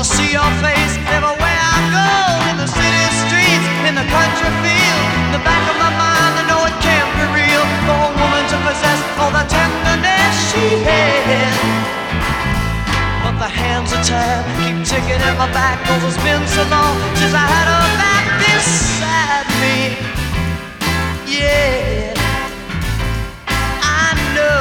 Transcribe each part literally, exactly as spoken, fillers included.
see your face everywhere I go, in the city streets, in the country field. In the back of my mind I know it can't be real for a woman to possess all the tenderness she had. But the hands are tired, keep ticking at my back, 'cause it's been so long since I had her back beside me. Yeah, I know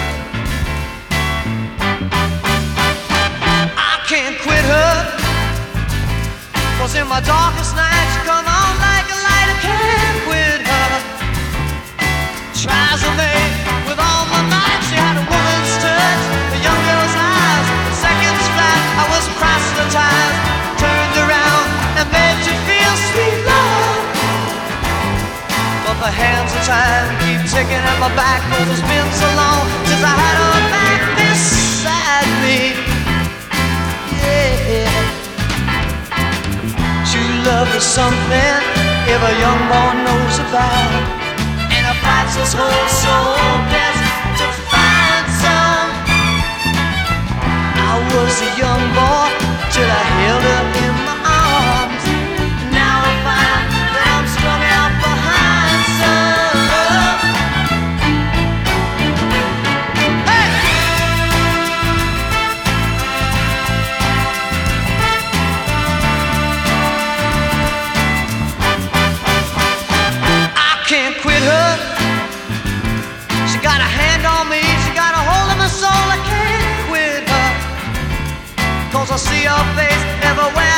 I can't quit her, 'cause in my darkest nights she come on like a light. I can't quit her. Tries to make with all my might. She had a woman's touch, a young girl's eyes. Seconds flat, I was proselytized, turned around and made you feel sweet love. But the hands are tired, keep ticking at my back, 'cause it's been so long since I had her back beside me. Yeah, true love is something every young boy knows about, and it fights his whole soul best to find some. I was a young boy till I held her in my arms. Now I find that I'm strung out behind some love. Hey! I can't quit her. She got a hand on me, she got a hold of my soul. I can't quit her, 'cause I see her face everywhere